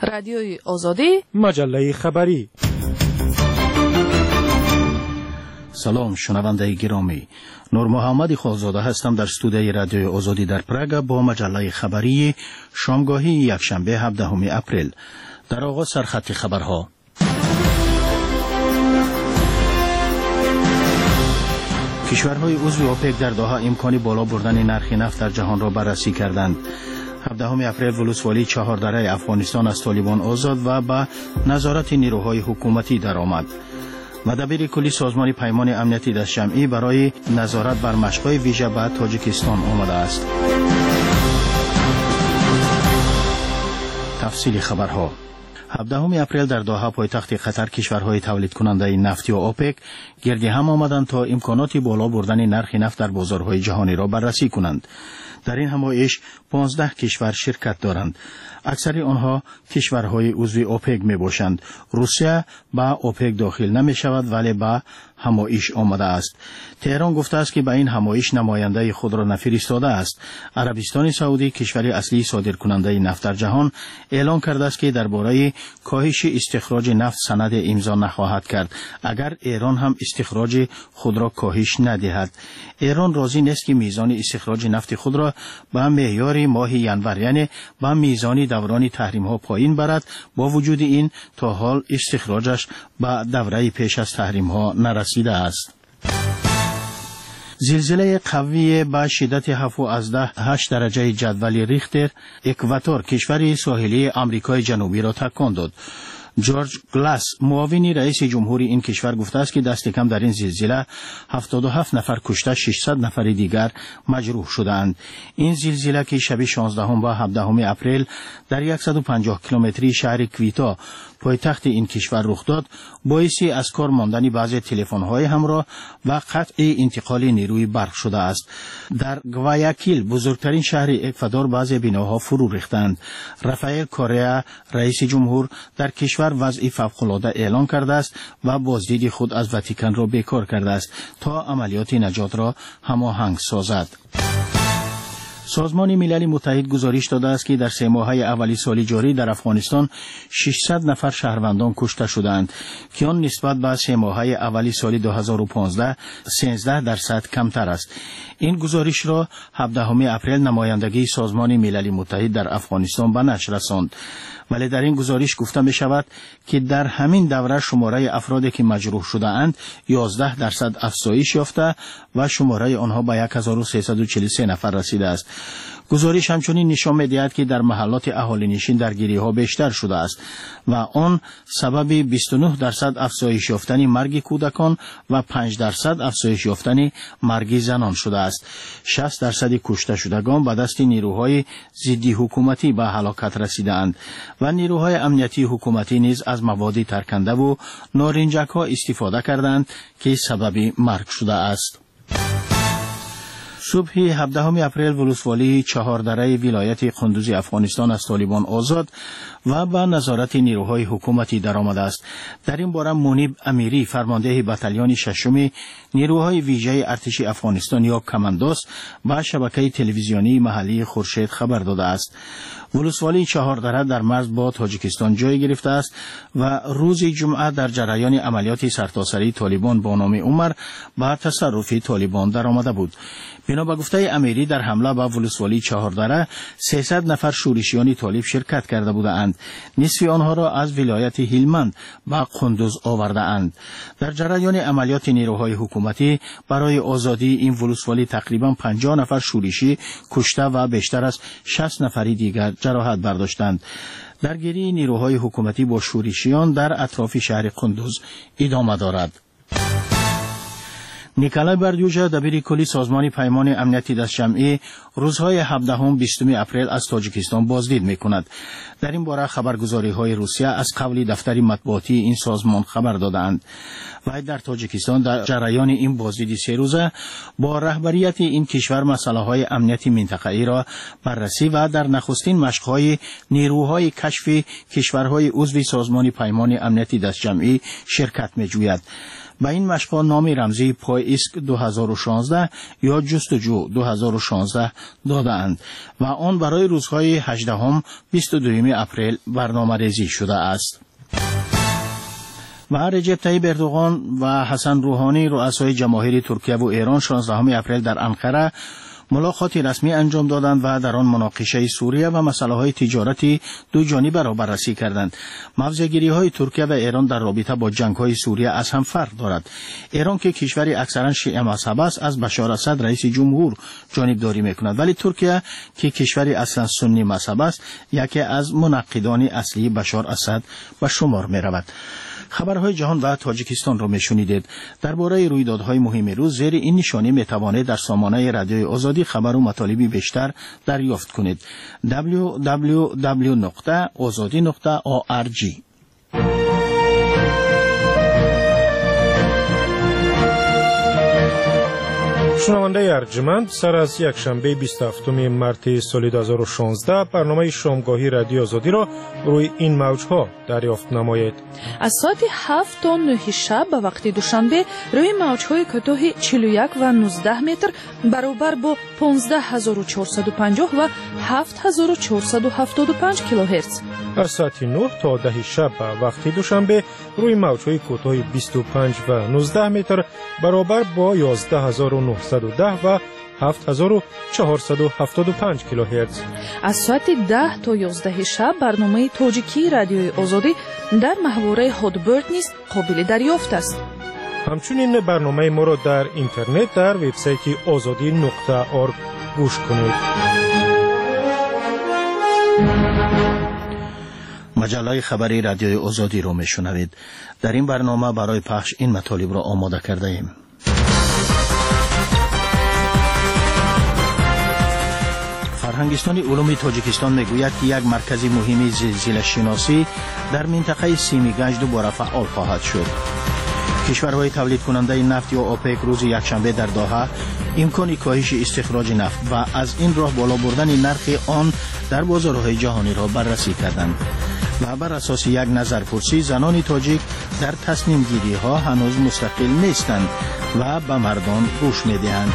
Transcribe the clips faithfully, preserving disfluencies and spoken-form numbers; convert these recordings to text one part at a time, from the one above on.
رادیوی آزادی، مجله خبری. سلام شنونده گرامی، نور محمد خالزاده هستم در استودیوی رادیوی آزادی در پراگ با مجله خبری شامگاهی یکشنبه هفدهم اپریل. در آغاز سرخط خبرها. کشورهای عضو اوپک در دوحه امکان بالا بردن نرخ نفت در جهان را بررسی کردند. هفدهم اپریل ولسوالی چهاردره افغانستان از طالبان آزاد و به نظارت نیروهای حکومتی درآمد. مدبیر کلی سازمان پیمان امنیتی دست جمعی برای نظارت بر مشق‌های ویژه به تاجیکستان آمده است. تفصیل خبرها. هفدهم اپریل در دوحه پایتخت قطر کشورهای تولید کننده نفتی و اوپک گرد هم آمدند تا امکانات بالا بردن نرخ نفت در بازارهای جهانی را بررسی کنند. در این همایش پانزده کشور شرکت دارند. اکثر آنها کشورهای عضو اوپک می باشند. روسیه به اوپک داخل نمی شود ولی به همایش آمده است. تهران گفته است که به این همایش نماینده خود را نفرستاده است. عربستان سعودی کشور اصلی صادرکننده نفت در جهان اعلان کرده است که درباره کاهش استخراج نفت سند امضا نخواهد کرد اگر ایران هم استخراج خود را کاهش ندهد. ایران راضی نیست که میزان استخراج نفت خود را به معیار ماه ینور یعنی به میزان دوران تحریم ها پایین برد. با وجود این تا حال استخراجش به دوره پیش از تحریم ها نرسیده است. زلزله قوی با شدت هفت از ده هشت درجه جدول ریختر اکواتور کشور ساحلی آمریکای جنوبی را تکان داد. جورج گلاس معاون رئیس جمهوری این کشور گفته است که دست کم در این زلزله هفتاد و هفت نفر کشته ششصد نفر دیگر مجروح شدند. این زلزله که شب شانزدهم و هفدهم اپریل در صد و پنجاه کیلومتری شهر کویتا پایتخت این کشور رخ داد باعث از کار ماندن بعضی تلفن‌های همراه و قطع انتقال نیروی برق شده است. در گوایاکیل بزرگترین شهر اکوادور بعضی بناها فرو ریختند. رافائل کوریا رئیس جمهور در کشور وضع فوق‌العاده اعلان کرده است و بازدید خود از واتیکان را بیکار کرده است تا عملیات نجات را هماهنگ سازد. سازمان ملل متحد گزارش داده است که در سه ماهه اولی سال جاری در افغانستان ششصد نفر شهروندان کشته شدند که آن نسبت به سه ماهه اولی سال دو هزار و پانزده سیزده درصد کمتر است. این گزارش را هفدهم اپریل نمایندگی سازمان ملل متحد در افغانستان به نشر رساند. ولی در این گزارش گفته می شود که در همین دوره شماره افرادی که مجروح شده اند یازده درصد افزایش یافته و شماره آنها به یک هزار و سیصد و چهل و سه نفر رسیده است. گزارش همچنین نشان می‌دهد که در محلات اهالی نشین درگیری‌ها بیشتر شده است و آن سبب بیست و نه درصد افزایش یافتن مرگ کودکان و پنج درصد افزایش یافتن مرگ زنان شده است. شصت درصد کشته شدگان به دست نیروهای ضد حکومتی به هلاکت رسیدند و نیروهای امنیتی حکومتی نیز از مواد ترکنده و نارنجک‌ها استفاده کردند که سبب مرگ شده است. صبح هفدهم اپریل ولسوالی چهاردره ولایت قندوز افغانستان از طالبان آزاد و به نظارت نیروهای حکومتی درآمده است. در این باره منیب امیری فرمانده بتالین ششم نیروهای ویژه ارتش افغانستان یا کماندوس با شبکه تلویزیونی محلی خورشید خبر داده است. ولسوالی چهاردره در مرز با تاجیکستان جای گرفته است و روز جمعه در جریان عملیات سرتاسری طالبان با نام عمر به تصرف طالبان درآمده بود. بنا به گفته امیری در حمله به ولسوالی چهاردره سیصد نفر شورشیان طالب شرکت کرده بودند. نصف آنها را از ولایت هلمند به قندوز آورده اند. در جریان عملیات نیروهای حکومتی برای آزادی این ولسوالی تقریبا پنجاه نفر شورشی کشته و بیشتر از شصت نفری دیگر جراحت برداشتند. درگیری نیروهای حکومتی با شورشیان در اطراف شهر قندوز ادامه دارد. نیکولای بردیوژا دبیر کلی سازمان پیمان امنیتی دست جمعی روزهای هفدهم بیستم اپریل از تاجیکستان بازدید می‌کند. در این باره خبرگزاری‌های روسیه از قبل دفتر مطبوعاتی این سازمان خبر دادند. و در تاجیکستان در جریان این بازدید سه روزه با رهبریت این کشور مسائل امنیتی منطقه‌ای را بررسی و در نخستین مشق‌های نیروهای کشف کشورهای عضو سازمان پیمان امنیتی دست جمعی شرکت می‌جوید. به این مشق‌ها نام رمزی پاییسک دو هزار و شانزده یا جستجو دو هزار و شانزده دادند و آن برای روزهای هجدهم بیست و دوم اپریل برنامه‌ریزی شده است. و رجب طیب اردوغان و حسن روحانی رؤسای جماهیر ترکیه و ایران شانزدهم اپریل در انقره ملاقاتی رسمی انجام دادند و در آن مناقشه سوریه و مسائل تجارتی دو جانبه را بررسی کردند. موضع‌گیری‌های ترکیه و ایران در رابطه با جنگ‌های سوریه از هم فرق دارد. ایران که کشوری اکثرا شیعه مذهب است از بشار اسد رئیس جمهور جانبداری می‌کند، ولی ترکیه که کشوری اصلا سنی مذهب است یکی از منقدان اصلی بشار اسد به شمار می‌رود. خبرهای جهان و تاجیکستان را میشنیدید. درباره رویدادهای مهم روز زیر این نشانی میتوانید در سامانه رادیوی آزادی خبر و مطالبی بیشتر دریافت کنید. دبلیو دبلیو دبلیو نقطه آزادی نقطه او آر جی. شنونده ارجمند، سر از یک شنبه بیست و هفتم مارس سال دو هزار و شانزده برنامه شامگاهی رادیو آزادی را روی این موجها دریافت نمایید. از ساعت هفت تا نه شب به وقت دوشنبه روی موجهای کوتاه چهل و یک و نوزده متر برابر با پانزده هزار و چهارصد و پنجاه و هفت هزار و چهارصد و هفتاد و پنج کیلوهرتز. از ساعت نه تا ده شب به وقت دوشنبه روی موجهای کوتاه بیست و پنج و نوزده متر برابر با یازده هزار و نهصد و ده و هفت هزار و چهارصد و هفتاد و پنج کیلوهرتز. از ساعت ده تا یازده شب برنامه تاجیکی رادیوی آزادی در محوره هادبرد نیز قابل دریافت است. همچنین برنامه ما را در اینترنت در وبسایت آزادی نقطه اورگ گوش کنید. مجله خبری رادیوی آزادی را میشنوید. در این برنامه برای پخش این مطالب را آماده کرده ایم. فرهنگستان علوم تاجیکستان میگوید که یک مرکز مهم زلزله شناسی در منطقه سیمیگنج دوباره فعال خواهد شد. کشورهای تولید کننده نفت یا اوپک روز یکشنبه در دوحه امکان کاهش استخراج نفت و از این راه بالا بردن نرخ آن در بازارهای جهانی را بررسی کردند و بر اساس یک نظرپرسی زنان تاجیک در تصمیم گیری ها هنوز مستقل نیستند و به مردان گوش میدهند.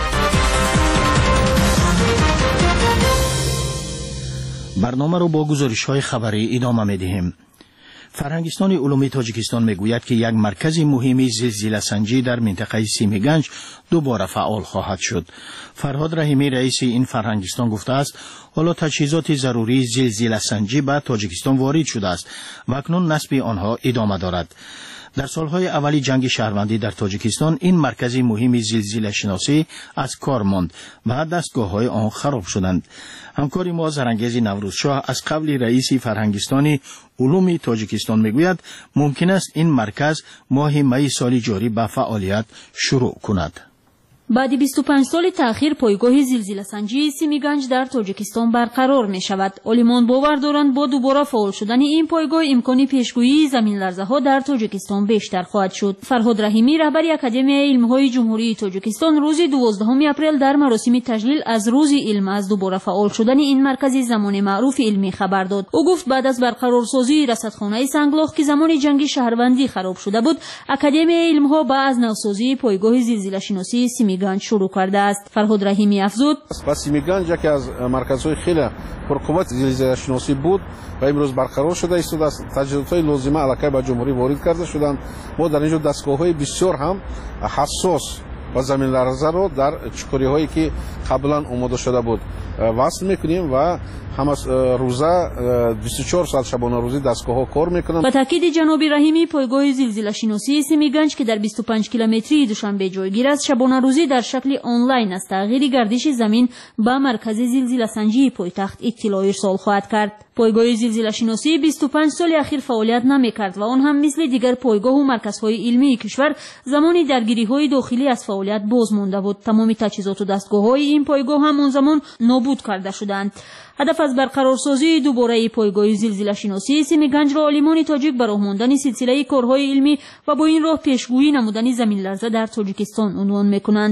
برنامه رو با گزارش های خبری ادامه میدهیم. فرهنگستان علوم تاجیکستان میگوید که یک مرکز مهمی زلزله سنجی در منطقه سیمیگنج دوباره فعال خواهد شد. فرهاد رحیمی رئیس این فرهنگستان گفته است حالا تجهیزات ضروری زلزله سنجی به تاجیکستان وارد شده است و اکنون نصب آنها ادامه دارد. در سالهای اولی جنگ شهروندی در تاجیکستان این مرکز مهم زلزله شناسی از کار ماند و دستگاه‌های آن خراب شدند. همکار ما زرنگیز نوروزشاه از قبل رئیس فرهنگستان علوم تاجیکستان میگوید ممکن است این مرکز ماه می سال جاری به فعالیت شروع کند. بعد بیست و پنج سال تأخیر پایگاه زلزله سنجی سیمیگنج در تاجیکستان برقرار می شود. عالمان باور دارند با دوباره فعال شدن این پایگاه امکان پیشگویی زمین لرزه ها در تاجیکستان بیشتر خواهد شد. فرهاد رحیمی رهبر اکادمی علم های جمهوری تاجیکستان روز دوازدهم اپریل در مراسم تجلیل از روز علم از دوباره فعال شدن این مرکز زمان معروف علمی خبر داد. او گفت بعد از برقرارسازی رصدخانه سنگلاخ که زمان جنگ شهروندی خراب شده بود، اکادمی علم ها با از نوسازی پایگاه زلزله شناسی سیمیگنج شروع کرده است. فرهاد رحیمی افزود سیمیگنج یکی از مرکزهای خیلی پرقوت زلزله شناسی بود و امروز برقرار شده است. تجهیزات لازمه الکی به جمهوری وارد کرده شدند. ما در اینجا دستگاه‌های بسیار هم حساس و زمین لرزه رو در چکوری هایی که قبلا آماده شده بود وصل میکنیم و همه روزه بیست و چهار ساعت شبانه روزی دستگاه ها کار میکنند. با تاکید جناب رحیمی پایگاه زلزله شناسی سیمیگنج که در بیست و پنج کیلومتری دوشنبه جایگیر است شبانه روزی در شکل آنلاین از تغییر گردش زمین به مرکز زلزله سنجی پایتخت اطلاع ارسال خواهد کرد. پایگاه زلزله شناسی بیست و پنج سال اخیر فعالیت نمی‌کرد و آن هم مثل دیگر پایگاه و مرکزهای علمی کشور زمانی درگیری‌های داخلی از فعالیت باز مانده بود. تمام تجهیزات و دستگاه‌های این پایگاه هم آن زمان نابود کرده شدند. هدف از برقرارسازی دوباره پایگاه زلزله شناسی سیمیگنج را عالمان تاجیک به راه ماندن سلسله کارهای علمی و با این راه پیشگویی نمودن زمین لرزه در تاجیکستان عنوان می‌کنند.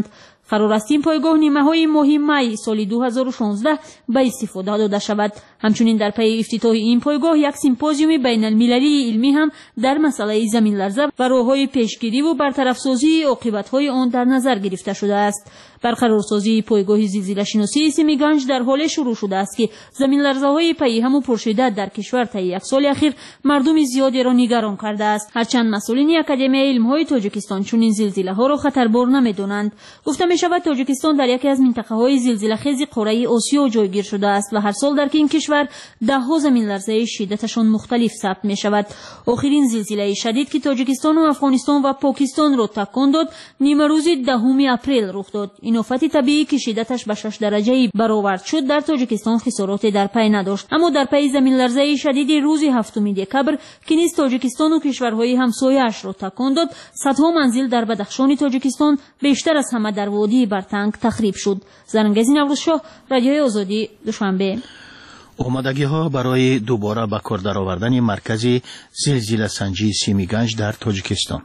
قرار است این پایگاه نیمه‌های ماه می سال دو هزار و شانزده به استفاده داده شود. همچنین در پی افتتاح این پایگاه یک سیمپوزیوم بین المللی علمی هم در مسئله زمین لرزه و راه‌های پیشگیری و برطرف‌سازی عاقبت‌های آن در نظر گرفته شده است. برقرارسازی پایگاه زلزله شناسی سیمیگنج در حال شروع شده است که زمین لرزه‌های پی هم و پرشدت در کشور طی یک سال اخیر مردم زیادی را نگران کرده است. هرچند مسئولین اکادمی علم‌های تاجیکستان چنین زلزله‌ها را خطربار نمی‌دانند. گفته می‌شود تاجیکستان در یکی از منطقه‌های زلزله‌خیز قاره آسیا جایگیر شده است و هر سال در این کشور ده‌ها زمین لرزه شدتشان مختلف ثبت می‌شود. آخرین زلزله شدید که تاجیکستان و افغانستان و پاکستان را تکان داد نیمه روز دهم اپریل رخ داد. این آفت طبیعی که شدتش به شش درجه برآورد شد در تاجیکستان خساراتی در پی نداشت، اما در پی زمین لرزه شدید روز هفتم دکبر که نیز تاجیکستان و کشورهای همسایه‌اش را تکان داد، صدها منزل در بدخشان تاجیکستان بیشتر از همه در وادی برتنگ تخریب شد. زرنگزی نوروزشاه، رادیوی آزادی، دوشنبه. آمادگی ها برای دوباره به کار درآوردن مرکز زلزله سنجی سیمیگنج در تاجیکستان.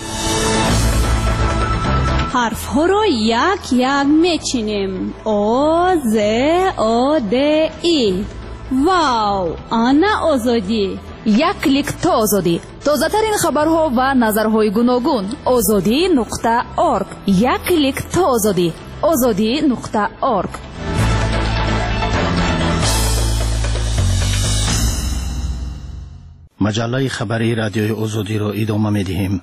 حرف ها را یک یک میچینیم. او ز او د ای. واو، آنا آزادی. یک کلیک تا آزادی. تازه ترین خبرها و نظرهای گوناگون. آزادی نقطه اورگ. یک کلیک تا آزادی. آزادی نقطه اورگ. مجله خبری رادیوی آزادی را ادامه می‌دهیم.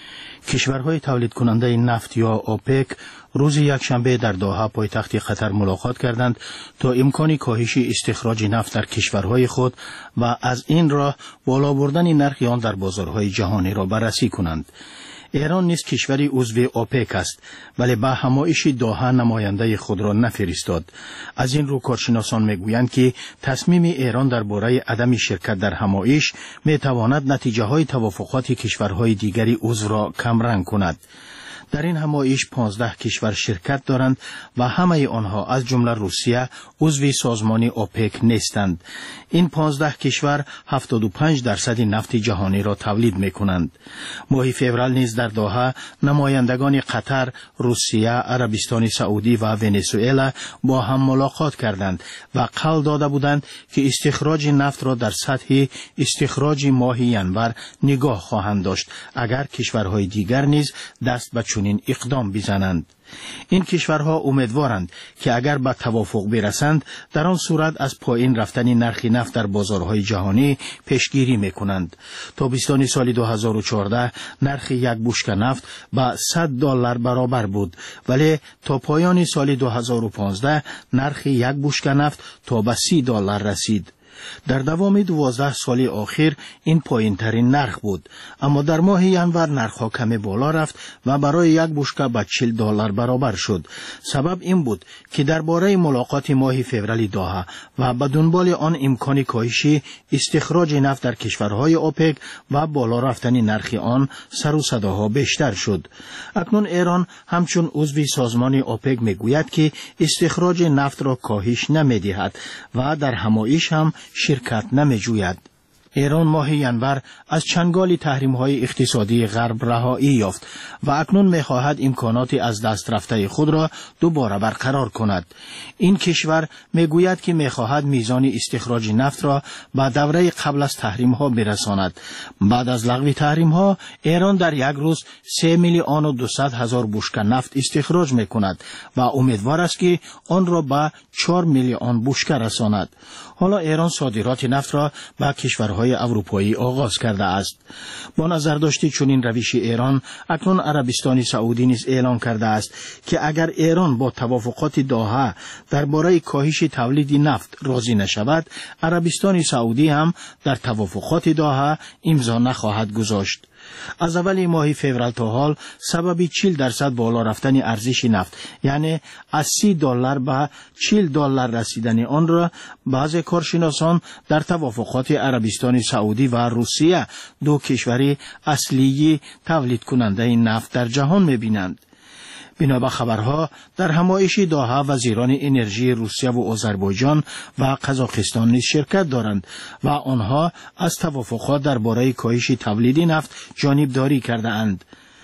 کشورهای تولید کننده نفت یا اوپک روز یکشنبه در دوحه پایتخت قطر ملاقات کردند تا امکان کاهش استخراج نفت در کشورهای خود و از این راه بالا بردن نرخ آن در بازارهای جهانی را بررسی کنند. ایران نیز کشوری عضو اوپک است، ولی به همایش دوحه نماینده خود را نفرستاد. از این رو کارشناسان میگویند که تصمیم ایران درباره عدم شرکت در همایش میتواند نتیجه های توافقات کشورهای دیگری عضو را کمرنگ کند. در این همایش پانزده کشور شرکت دارند و همه آنها از جمله روسیه عضو سازمان اوپک نیستند. این پانزده کشور هفتاد و پنج درصد نفت جهانی را تولید می کنند. ماه فوریه نیز در دوحه نمایندگان قطر، روسیه، عربستان سعودی و ونزوئلا با هم ملاقات کردند و قول داده بودند که استخراج نفت را در سطح استخراج ماه ینور نگاه خواهند داشت اگر کشورهای دیگر نیز دست به چنین اقدام بزنند. این کشورها امیدوارند که اگر به توافق برسند در آن صورت از پایین رفتن نرخ نفت در بازارهای جهانی پیشگیری میکنند. تابستان سال دو هزار و چهارده نرخ یک بشکه نفت به صد دلار برابر بود، ولی تا پایان سال دو هزار و پانزده نرخ یک بشکه نفت تا به سی دلار رسید. در دوام دوازده سال آخر این پایین ترین نرخ بود، اما در ماه ینور نرخ ها کمی بالا رفت و برای یک بشکه به چهل دلار برابر شد. سبب این بود که درباره ملاقات ماه فوریه دوحه و به دنبال آن امکان کاهش استخراج نفت در کشورهای اوپک و بالا رفتن نرخ آن سر و صداها بیشتر شد. اکنون ایران همچون عضو سازمان اوپک میگوید که استخراج نفت را کاهش نمیدهد و در همایش هم شرکت نمیجوید. ایران ماه ینور از چنگال تحریم‌های اقتصادی غرب رهایی یافت و اکنون می‌خواهد امکانات از دست رفته خود را دوباره برقرار کند. این کشور میگوید که می‌خواهد میزان استخراج نفت را به دوره قبل از تحریم‌ها برساند. بعد از لغو تحریم‌ها ایران در یک روز سه میلیون و دویست هزار بشکه نفت استخراج می‌کند و امیدوار است که آن را به چهار میلیون بشکه رساند. حالا ایران صادرات نفت را به کشورهای اروپایی آغاز کرده است. با نظر داشته چنین روش ایران، اکنون عربستان سعودی نیز اعلام کرده است که اگر ایران با توافقات دوحه درباره کاهش تولید نفت راضی نشود، عربستان سعودی هم در توافقات دوحه امضا نخواهد گذاشت. از اول ماه فوریه تا حال سبب چهل درصد بالا رفتن ارزش نفت، یعنی از سی دلار به چهل دلار رسیدن آن را بعضی کارشناسان در توافقات عربستان سعودی و روسیه، دو کشور اصلی تولید کننده نفت در جهان می‌بینند. بنا به خبرها در همایش دوحه وزیران انرژی روسیه و آذربایجان و قزاقستان نیز شرکت دارند و آنها از توافقات درباره کاهش تولید نفت جانبداری کرده اند.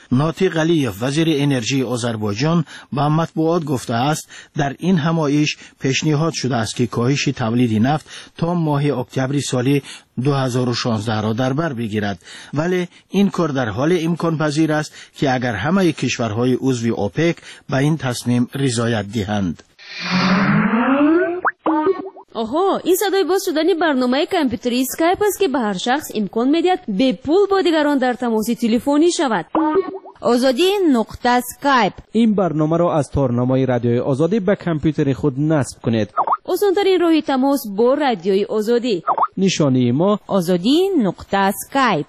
ناطق علیف وزیر انرژی آذربایجان با مطبوعات گفته است در این همایش پیشنهاد شده است که کاهش تولید نفت تا ماه اکتبر سال دو هزار و شانزده را در بر بگیرد، ولی این کار در حال امکان پذیر است که اگر همه کشورهای عضو اوپک به این تصمیم رضایت دهند. آها، این صدای باز شدن برنامه کامپیوتری اسکایپ است که به هر شخص امکان می‌دهد به پول با دیگران در تماس تلفنی شود. آزادی نقطه اسکایپ. این برنامه را از تارنامه رادیوی آزادی به کامپیوتر خود نصب کنید. آسان‌ترین راه تماس با رادیوی آزادی. نشانی ما آزادی نقطه اسکایپ.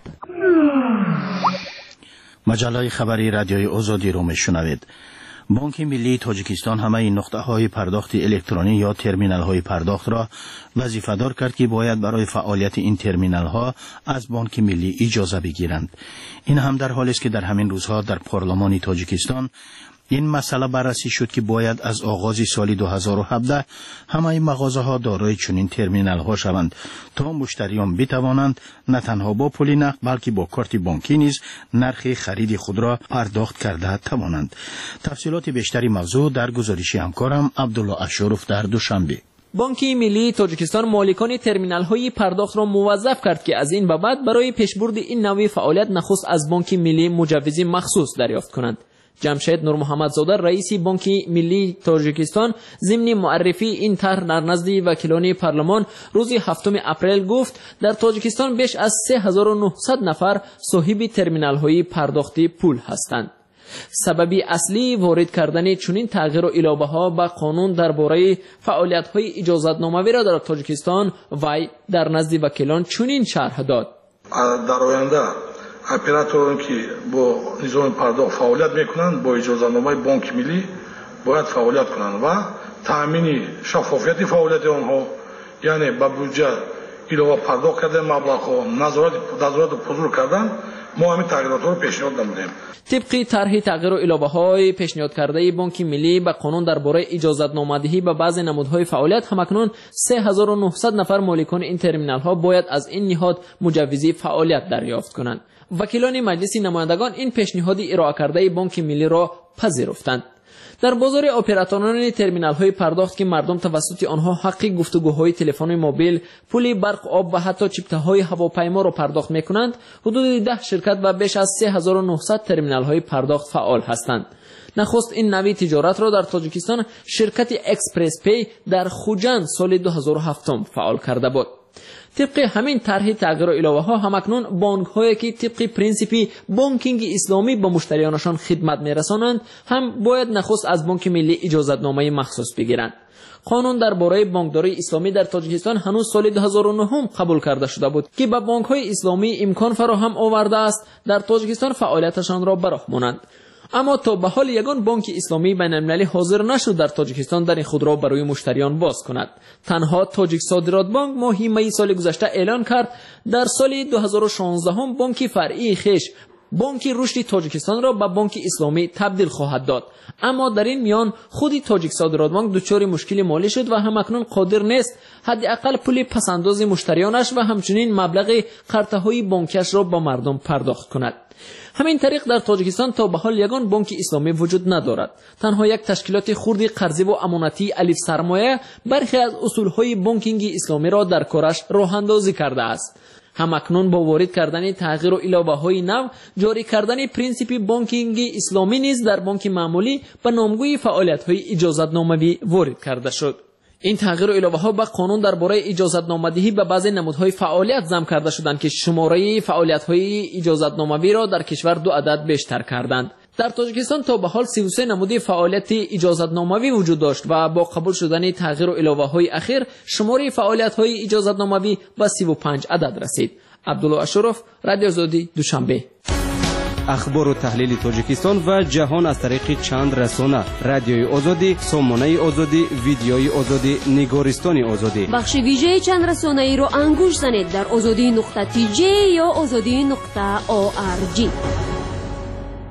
مجله خبری رادیوی آزادی رو میشنوید. بانک ملی تاجیکستان همه این نقطه های پرداخت الکترونی یا ترمینال های پرداخت را وظیفه دار کرد که باید برای فعالیت این ترمینال ها از بانک ملی اجازه بگیرند. این هم در حالی است که در همین روزها در پارلمان تاجیکستان این مسئله بررسی شد که باید از آغاز سال دو هزار و هفده همه مغازه ها دارای چنین ترمینال ها شوند تا مشتریان بتوانند نه تنها با پول نقد بلکه با کارت بانکی نیز نرخ خرید خود را پرداخت کرده توانند. تفصیلات بیشتری موضوع در گزارش همکارم عبدالله اشرف در دوشنبه. بانک ملی تاجیکستان مالکان ترمینال های پرداخت را موظف کرد که از این به بعد برای پیشبرد این نوع فعالیت نخست از بانک ملی مجوز مخصوص دریافت کنند. جمشید نور محمد زاده رئیس بانک ملی تاجیکستان ضمن معرفی این طرح در نزد وکیلان پارلمان روز هفتم اپریل گفت در تاجیکستان بیش از سه هزار و نهصد نفر صاحب ترمینال های پرداخت پول هستند. سببی اصلی وارد کردن چنین تغییر و علاوه ها به قانون درباره فعالیت های اجازتنامه‌ای را در تاجیکستان وی در نزد وکیلان چنین شرح داد. در آینده اپراتورانی که با نظام پرداخت فعالیت میکنند با اجازه‌نامه بانک ملی باید فعالیت کنند و تامین شفافیت فعالیت آنها، یعنی با بودجه علاوه پرداخت کردن مبلغ‌ها، نظارت نظارت حضور کردن، ما همین تغییرات رو پیشنهاد نمودیم. طبق طرح تغییر و علاوه‌های پیشنهاد کرده بانک ملی به قانون درباره اجازتنامه‌دهی به بعضی نمودهای فعالیت همکنون سه هزار و نهصد نفر مالکان این ترمینال‌ها باید از این نهاد مجوز فعالیت دریافت کنند. وکیلان مجلس نمایندگان این پیشنهاد ارائه کرده بانک ملی را پذیرفتند. در بازار اپراتوران ترمینال های پرداخت که مردم توسط آنها حق گفتگوهای تلفن موبایل، پول برق، آب و حتی چیپته های هواپیما را پرداخت میکنند، حدود ده شرکت و بیش از سه هزار و نهصد ترمینال های پرداخت فعال هستند. نخست این نوع تجارت را در تاجیکستان شرکت اکسپرس پی در خوجند سال دو هزار و هفت فعال کرده بود. طبق همین طرح تغییر و علاوه ها همکنون بانک هایی که طبق پرینسیپی بانکینگ اسلامی به مشتریانشان خدمت میرسانند هم باید نخست از بانک ملی اجازتنامه مخصوص بگیرند. قانون درباره بانکداری اسلامی در تاجیکستان هنوز سال دو هزار و نه قبول کرده شده بود که به بانک های اسلامی امکان فراهم آورده است در تاجیکستان فعالیتشان را به راه مانند. اما تا به حال یگان بانک اسلامی بین المللی حاضر نشد در تاجیکستان در این خود را برای مشتریان باز کند. تنها تاجیک صادرات بانک ماه می سال گذشته اعلان کرد در سال دو هزار و شانزده هم بانک فرعی خیش بانک رشد تاجیکستان را به بانک اسلامی تبدیل خواهد داد. اما در این میان خودی تاجیک صادرات بانک دچار مشکل مالی شد و همکنون قادر نیست حداقل پول پسنداز مشتریانش و همچنین مبلغ قرضه های بانکیش را به مردم پرداخت کند. همین طریق در تاجیکستان تا به حال یگان بانک اسلامی وجود ندارد. تنها یک تشکیلات خردی قرضی و امانتی الف سرمایه برخی از اصولهای بانکینگ اسلامی را در کارش راه اندازی کرده است. همکنون با وارد کردن تغییر و علاوه‌های نو، جاری کردن پرینسیپ بانکینگ اسلامی نیز در بانک معمولی به نامگوی فعالیت‌های اجازتنامه‌ای وارد کرده شد. این تغییر و علاوه‌ها به قانون درباره اجازتنامه‌دهی به بعضی نمودهای فعالیت ضم کرده شدند که شماره فعالیت‌های اجازتنامه‌ای را در کشور دو عدد بیشتر کردند. در تاجیکستان تا به حال سی و سه نمود فعالیت اجازتنامه‌ای وجود داشت و با قبول شدن تغییر و علاوه‌های اخیر شماره فعالیت‌های اجازتنامه‌ای به سی و پنج عدد رسید. عبدالله اشرف، رادیو آزادی، دوشنبه. اخبار و تحلیل تاجیکستان و جهان از طریق چند رسانه: رادیوی آزادی، سامانه آزادی، ویدیوی آزادی، نگارستان آزادی. بخش ویژه چند رسانه ای را انگوش زنید در آزادی نقطه تی جی یا آزادی نقطه او آر جی.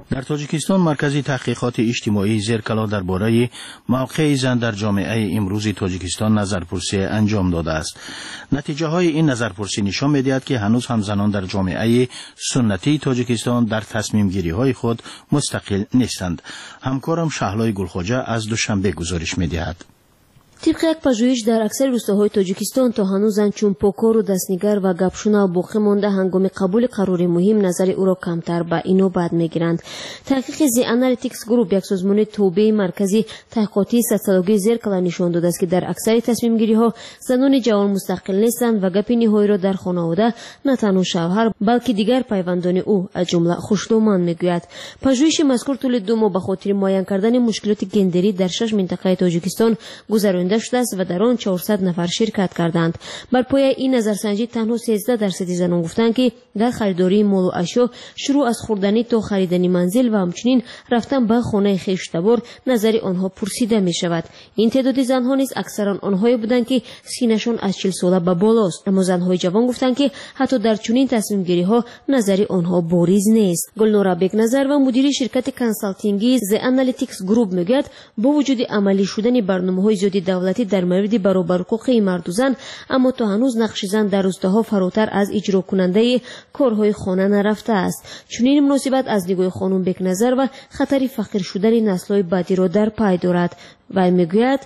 در تاجیکستان مرکز تحقیقات اجتماعی زیرکلا درباره موقع زن در جامعه امروز تاجیکستان نظرپرسی انجام داده است. نتیجه های این نظرپرسی نشان می‌دهد که هنوز هم زنان در جامعه سنتی تاجیکستان در تصمیم گیری های خود مستقل نیستند. همکارم شهلای گلخواجه از دوشنبه گزارش می‌دهد. طبق یک پژوهش در اکثر روستاهای تاجیکستان تا هنوز چون پوکار و دستنگر و گپشونا باقی مانده هنگام قبول قرار مهم نظر او را کمتر به اینو بد میگیرند. تحقیق زی انالیتیکس گروپ یک سازمان توبه مرکزی تحقیقاتی سوسیولوژی زیرکلا نشان داده است که در اکثر تصمیم گیری ها زنان جوان مستقل نیستند و گپ نهایی را در خانواده نه تنها شوهر بلکه دیگر پیوندان او از جمله خشدومان میگوید. پژوهش مذکور طول دو ماه به خاطر معین کردن مشکلات گندری در شش منطقه تاجیکستان گذرانده شده است و در آن چهارصد نفر شرکت کردند. بر پایه این نظرسنجی تنها سیزده درصد زنان گفتند که در خریداری مال و اشیا شروع از خوردنی تا خریدن منزل و همچنین رفتن به خانه خویشتبار نظر آنها پرسیده می شود. این تعداد زنها نیز اکثرا آنهایی بودند که سینشان از چهل ساله به بالاست، اما زنهای جوان گفتند که حتی در چنین تصمیم گیری ها نظر آنها باریز نیست. گلنورا بگنظر و مدیر شرکت کنسالتینگی ز انالیتیکس گروپ میگوید با وجود عملی شدن برنامه‌های زیادی دولتی در مورد برابر حقوق مرد و زن، اما تا هنوز نقش زن در روستاها فراتر از اجرا کننده کارهای خانه نرفته است. چنین مناسبت از نگاه خانم بگنظر و خطر فقیر شدن نسل‌های بعدی را در پی دارد و میگوید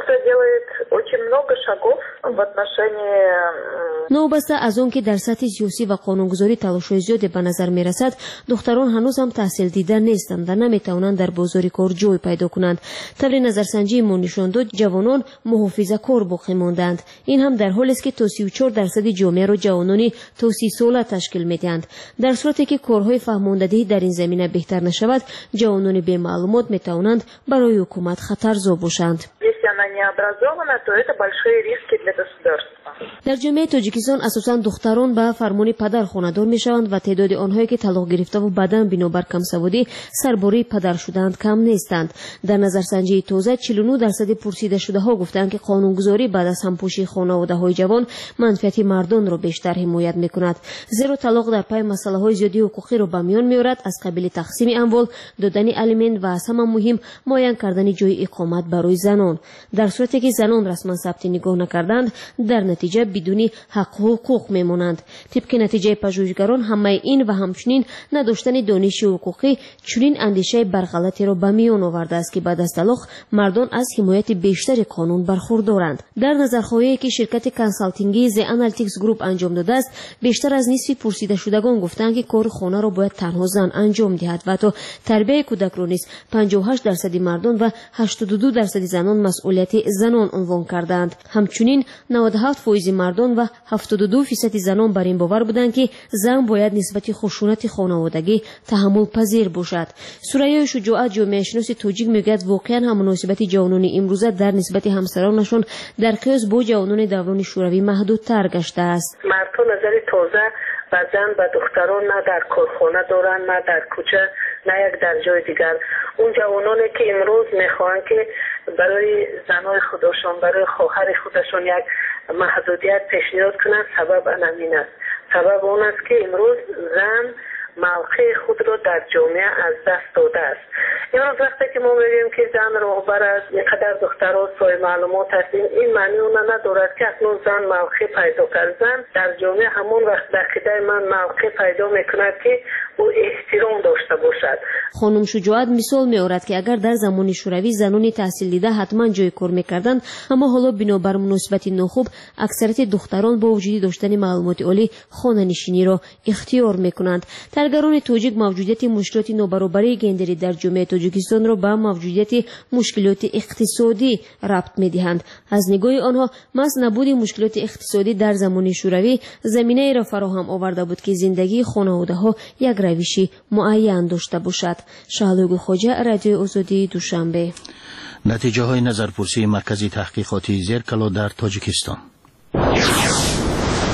نوبسته از آن که در سطح سیاسی و قانونگذاری تلاش‌های زیادی به نظر می‌رسد، دختران هنوز هم تحصیل دیده نیستند و نمی‌توانند در بازار کار جای پیدا کنند. طبق نظرسنجی ما نشان داد جوانان محافظه‌کار باقی ماندند. این هم در حالی است که تا سی و چهار درصد جامعه را جوانانی تا سی ساله تشکیل می‌دهند. در صورتی که کارهای فهماندهی در این زمینه بهتر نشود، جوانان بی معلومات می‌توانند برای حکومت خطرزا باشند. در جامعه تاجیکستان اساساً دختران به فرمان پدر خانه‌دار می‌شوند و تعداد آنهایی که طلاق گرفته و بعداً بنابر کمسوادی سرباری پدر شدند کم نیستند. در نظرسنجی تازه چهل و نه درصد پرسیده شده ها گفتند که قانونگذاری بعد از همپوشی خانواده‌های جوان منفعت مردان را بیشتر حمایت می‌کند، زیرا طلاق در پی مسائل زیادی حقوقی را به میان می‌آورد، از قبیل تقسیم اموال، دادن الیمنت و از همه مهم معین کردن جای اقامت برای زنان. در صورتی که زنان رسما ثبت نگاه نکردند، در نتیجه بدون حق و حقوق میمانند. طبق نتیجه پژوهشگران همه این و همچنین نداشتن دانش حقوقی چنین اندیشه برغلطی را به میان آورده است که بعد از طلاق مردان از حمایت بیشتر قانون برخوردارند. در نظرخواهی که شرکت کنسالتینگی ز انالیتیکس گروپ انجام داده است، بیشتر از نصف پرسیده شدگان گفتند که کار خانه را باید تنها زن انجام دهد و تا تربیت کودک را نیز پنجاه و هشت درصد مردان و هشتاد و دو درصد زنان مسئولیت زنان عنوان کردند. همچنین نود و هفت درصد مردان و هفتاد و دو درصد زنان بر این باور بودند که زن باید نسبت خشونت خانوادگی تحمل پذیر باشد. سریا شجاعت جامعه شناس تاجیک میگوید واقعا هم مناسبت جوانان امروزه در نسبت همسرانشان در قیاس با جوانان دوران شوروی محدودتر گشته است. مردها نظر تازه و زن و دختران نه در کارخانه دارند، نه در کوچه، نه یک در جای دیگر. اون جوانانی که امروز میخواهند که برای زنای خودشان، برای خواهر خودشان یک محدودیت پیشنهاد کنند، سبب همین است. سبب اون است که امروز زن موقع خود را در جامعه از دست داده است. امروز وقتی که ما میگیم که زن رهبر است، اینقدر دخترها صاحب معلومات هستیم، این معنی اون ندارد که اکنون زن موقع پیدا کرد. زن در جامعه همون وقت در عقیده من موقع پیدا میکند که او احترام داشته باشد. خانم شجاعت مثال میآورد که اگر در زمان شوروی زنان تحصیل دیده حتما جای کار میکردند، اما حالا بنابر مناسبت ناخوب اکثریت دختران با وجود داشتن معلومات عالی خانه نشینی را اختیار میکنند. کارگران تاجیک موجودیت مشکلات نابرابری گندری در جامعه تاجیکستان را به موجودیت مشکلات اقتصادی ربط می‌دهند. از نگاه آنها محض نبود مشکلات اقتصادی در زمان شوروی زمینه را فراهم آورده بود که زندگی خانواده‌ها یک روش معین داشته باشد. شهلای گلخواجه، رادیو آزادی، دوشنبه. نتیجه های نظرپرسی مرکزی تحقیقاتی زیرکلا در تاجیکستان.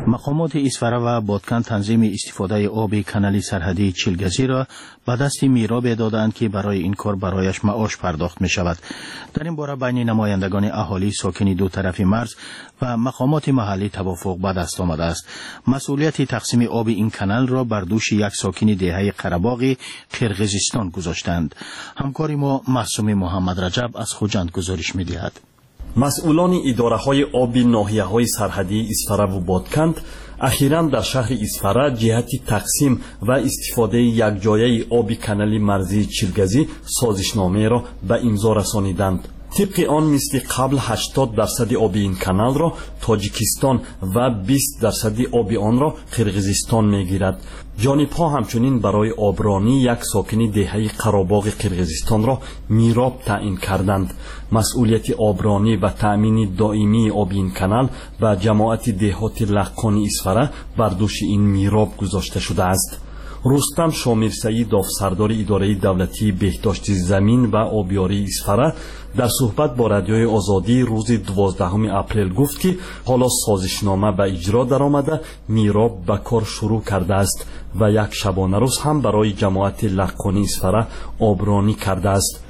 مقامات اسفره و بادکن تنظیم استفاده آب کانال سرحدی چیلگزی را به دست میراب دادند که برای این کار برایش معاش پرداخت می شود. در این باره بین نمایندگان اهالی ساکن دو طرف مرز و مقامات محلی توافق به دست آمده است. مسئولیت تقسیم آب این کانال را بر دوش یک ساکن دهه قره‌باغ قرقیزستان گذاشتند. همکار ما معصوم محمد رجب از خوجند گزارش می دهد. مسئولان اداره‌های آب ناحیه‌های سرحدی اسفره و بادکند اخیراً در شهر اسفره جهت تقسیم و استفاده یکجایی آب کانال مرزی چیلگزی سازشنامه را به امضا رسانیدند. طبق آن مثل قبل هشتاد درصد آب این کانال را تاجیکستان و بیست درصد آب آن را قرقیزستان میگیرد. جانب‌ها همچنین برای آبرانی یک ساکن دهه قره‌باغ قرقیزستان را میراب تعیین کردند. مسئولیت آبرانی و تأمین دائمی آب این کانال و جماعت دهات لقان اسفره بر دوش این میراب گذاشته شده است. رستم شامیرسایی داوسردار اداره دولتی بهداشت زمین و آبیاری اسفره در صحبت با رادیوی آزادی روز دوازدهم اپریل گفت که حالا سازشنامه به اجرا درآمده میراب به کار شروع کرده است و یک شبانه روز هم برای جماعت لقانی اسفره آبرانی کرده است.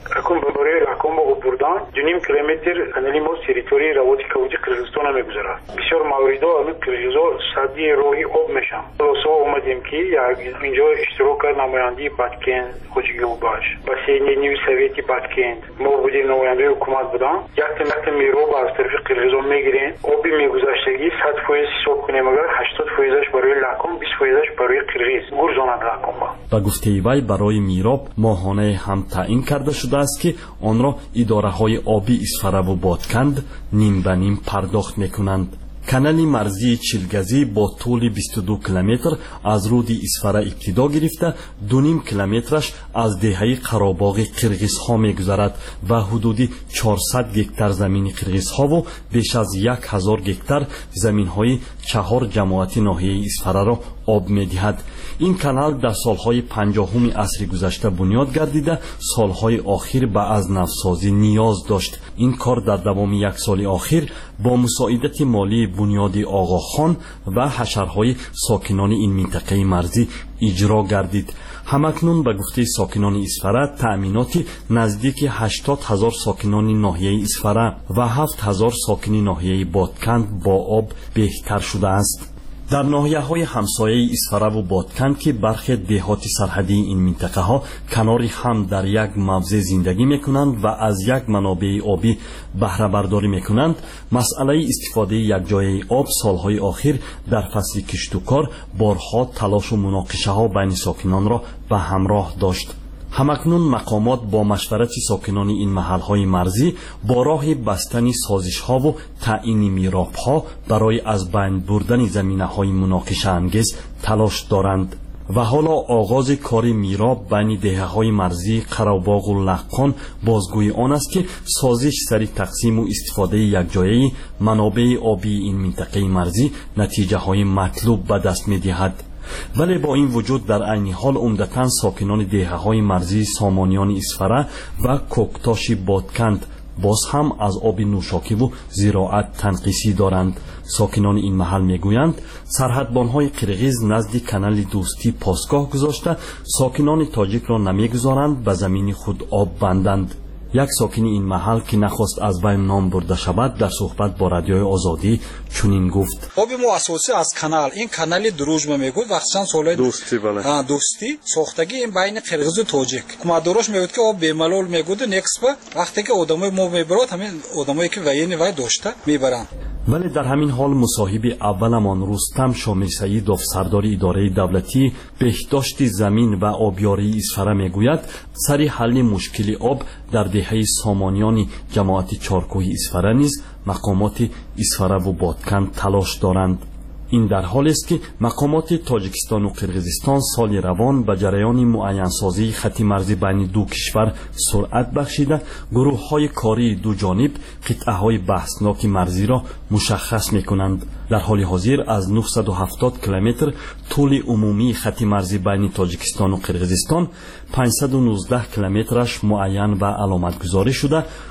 دو نیم کیلومتر کانالی ما تریتوری روابط کوجی قرقیزستان هم میگذاره. بسیار موارد همین قرقیزا صدی راهی آب میشن. خلاصا اومدیم که اینجا اشتراک نماینده بادکن خوجگی و باش بسیار نیوی سویتی بادکن ما بودیم نماینده حکومت بودن. یک تن میرو از طرف قرقیزا میگیرن. آبی میگذاشتگی صد فیصد حساب کنیم اگر هشتاد فیصدش برای لقم بیست فیصدش برای قرقیز گرزانند لقم با. با گفته وی برای میراب ماهانه هم تعیین کرده شده است که آن را اداره های آبی اسفره و بادکند نیم به نیم پرداخت میکنند. کانال مرزی چیلگزی با طول بیست و دو کیلومتر از رود اسفره ابتدا گرفته دو نیم کیلومترش از دهه قره‌باغ قرقیزها میگذرد و حدودی چهارصد گکتار زمین قرقیزها و بیش از یک هزار گکتار زمین های چهار جماعت ناحیه اسفره را آب میدهد. این کانال در سالهای پنجاهم عصر گذشته بنیاد گردیده سالهای آخر به از نوسازی نیاز داشت. این کار در دوام یک سال آخر با مساعدت مالی بنیادی آقاخان و حشرهای ساکنان این منطقه مرزی اجرا گردید. همکنون به گفته ساکنان اسفره تأمینات نزدیک هشتاد هزار ساکنان ناحیه اسفره و هفت هزار ساکن ناحیه بادکند با آب بهتر شده است. در ناحیه‌های همسایه اسفره و بادکند که برخی دهات سرحدی این منطقه ها کناری هم در یک موضع زندگی میکنند و از یک منابع آبی بهره برداری میکنند، مسئله استفاده یکجایی آب سالهای آخر در فصل کشت و کار بارها تلاش و مناقشه ها بین ساکنان را به همراه داشت. همکنون مقامات با مشورت ساکنان این محلهای مرزی با راه بستن سازش‌ها و تعیین میراب‌ها برای از بین بردن زمینه‌های مناقشه انگیز تلاش دارند و حالا آغاز کار میراب بین دهه‌های مرزی قره‌باغ و لقان بازگوی آن است که سازش سری تقسیم و استفاده یکجایی منابع آبی این منطقه مرزی نتیجه‌های مطلوب به دست می‌دهد. ولی با این وجود در عین حال عمدتاً ساکنان دهه‌های مرزی سامانیان اسفره و کوکتاش بادکند باز هم از آب نوشاکی و زراعت تنقیصی دارند. ساکنان این محل میگویند سرحدبانهای قرقیز نزد کانال دوستی پاسگاه گذاشته ساکنان تاجیک را نمیگذارند به زمین خود آب بندند. یک ساکن این محل که نخواست از بین نام برده شود در صحبت با رادیوی آزادی چنین گفت: آب ما اساسی از کانال این کانال دروژما میگود وقتاً سالهای دوستی بله ها دوستی ساختگی این بین قرقیز و تاجیک کمادروش میگود که آب بیملال میگود نکس وقتی که آدمای ما میبرد همین آدمایی که وین وای داشته میبرن. ولی در همین حال مصاحب اولمان رستم شامیرسایی داوسردار اداره دولتی بهداشت زمین و آبیاری اسفره میگوید سری حل مشکل آب در دهه سامانیان جماعت چارکوه اسفره نیز مقامات اسفره و بادکند تلاش دارند. این در حال است که مقامات تاجیکستان و قرقیزستان سال روان به جریان معین‌سازی خط مرزی بین دو کشور سرعت بخشیده گروه های کاری دو جانب قطعه های بحثناک مرزی را مشخص می کنند. در حال حاضر از نهصد و هفتاد کیلومتر طول عمومی خط مرزی بین تاجیکستان و قرقیزستان پانصد و نوزده کیلومترش معین و علامت گذاری شده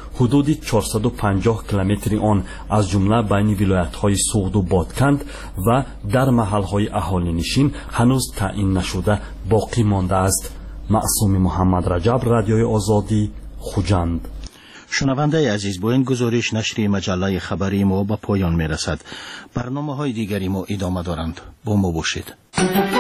حدود چهارصد و پنجاه کیلومتری آن از جمله بین ولایت‌های سوغد و بادکند و در محل‌های اهالی نشین هنوز تعیین نشده باقی مانده است. معصوم محمد رجب، رادیوی آزادی، خوجند. شنونده عزیز، با این گزارش نشر مجله خبری ما به پایان می رسد. برنامه های دیگری ما ادامه دارند. با ما باشید.